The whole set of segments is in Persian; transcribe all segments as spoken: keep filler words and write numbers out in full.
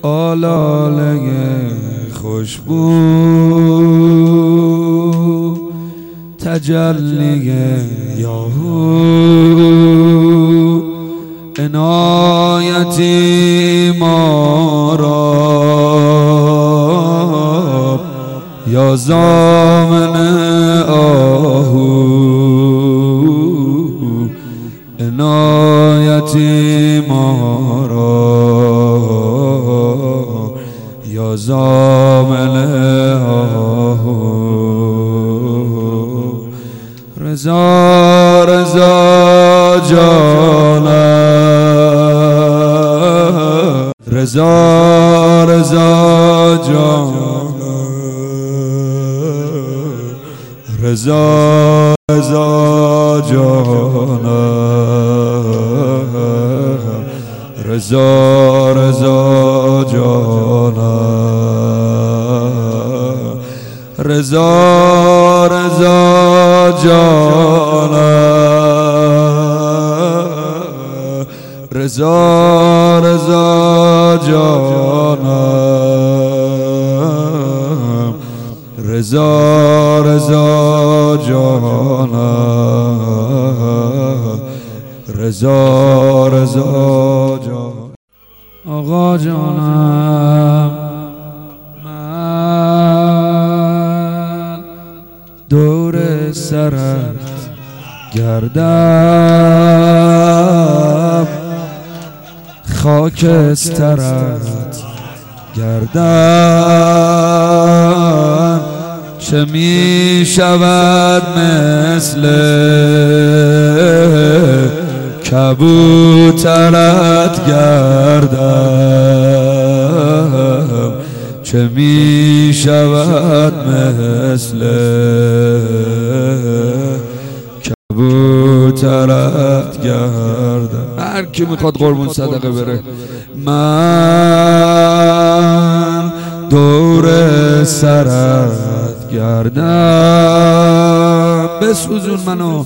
آلاله خوشبو تجلی یاهو عنایتی ما را یا زامن آهو عنایتی ما را یا زامن آهو رضا رضا جانم رضا رضا جانم رضا رضا جانم رضا رضا جانم رضا رضا جانم رضا رضا جانم رضا رضا جانم رضا رضا جانم آقا جانم من دور سرت گردم خاکسترت گردم چه می شود مثل کبوترت گردم چه می شود مثل کبوترت گردم. هر کی میخواد قربون صدقه بره. من دور سرت گردم بسوزون منو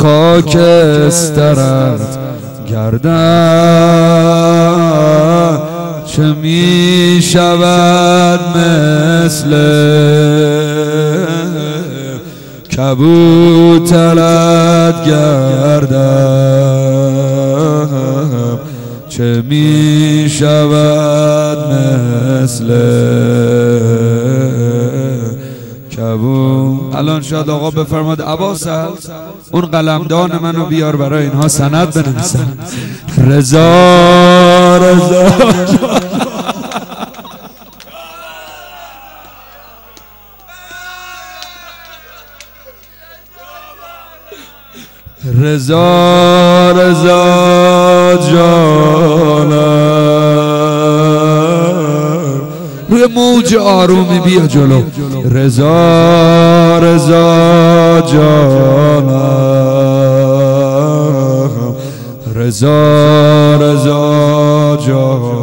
خاکسترت گردم چه می شود مثل کبوترت گردم چه می شود مثل کبوت. الان شاید آقا بفرماد عباسل اون قلمدان منو بیار برای اینها سند بنویسن. رضا رضا رضا رضا جانم روی موج آرومی بیا جلو. رضا رضا جانم رضا رضا جانم